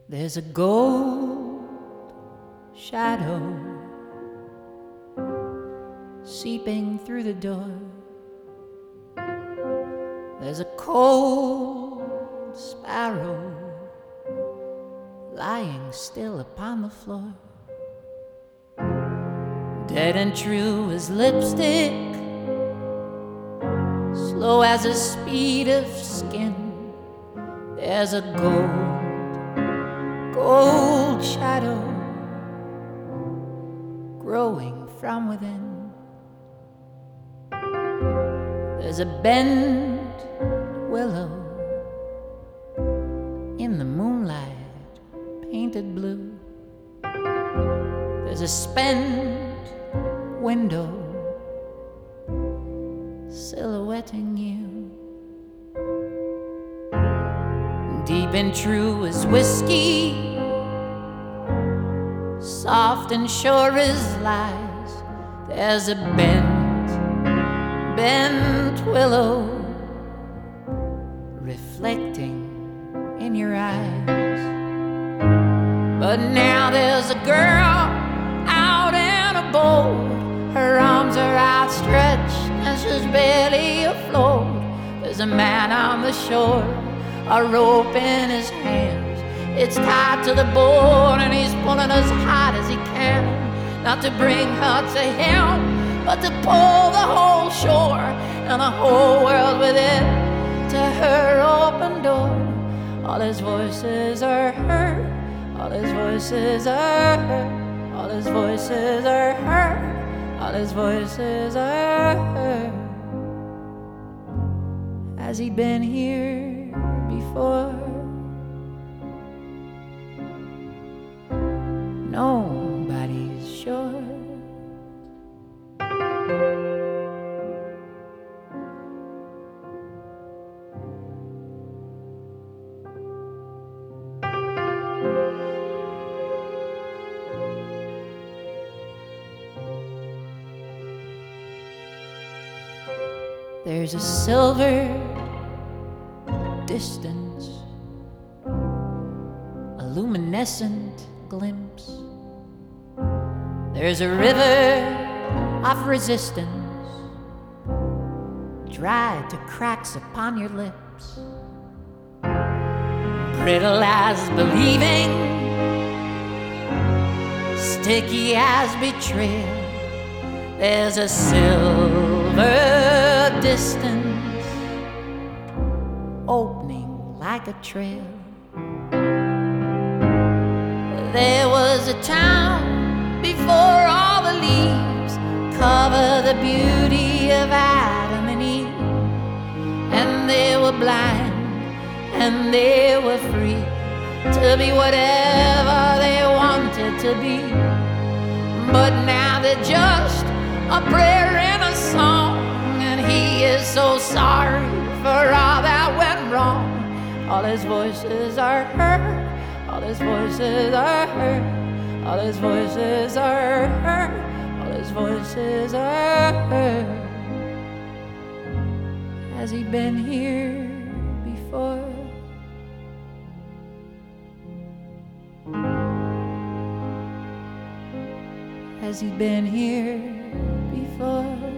There's a gold shadow seeping through the door. There's a cold sparrow lying still upon the floor. Dead and true as lipstick, slow as the speed of skin. There's a gold shadow growing from within. There's a bent willow in the moonlight painted blue. There's a spent window silhouetting you. Deep and true as whiskey, soft and sure as lies. There's a bent willow reflecting in your eyes. But now there's a girl out in a boat. Her arms are outstretched and she's barely afloat. There's a man on the shore, a rope in his hands. It's tied to the board and he's pulling as hard as he can, not to bring her to him, but to pull the whole shore and the whole world with it to her open door. All his voices are heard, all his voices are heard, all his voices are heard, all his voices are heard. Has he been here before? Nobody's sure. There's a silver distance, a luminescent glimpse. There's a river of resistance, dried to cracks upon your lips, brittle as believing, sticky as betrayal. There's a silver distance opening like a trail. There was a town before all the leaves cover the beauty of Adam and Eve, and they were blind and they were free to be whatever they wanted to be. But now they're just a prayer and a song, and he is so sorry for all that went wrong. All his voices are heard, all his voices are heard, all his voices are heard, all his voices are heard. Has he been here before? Has he been here before?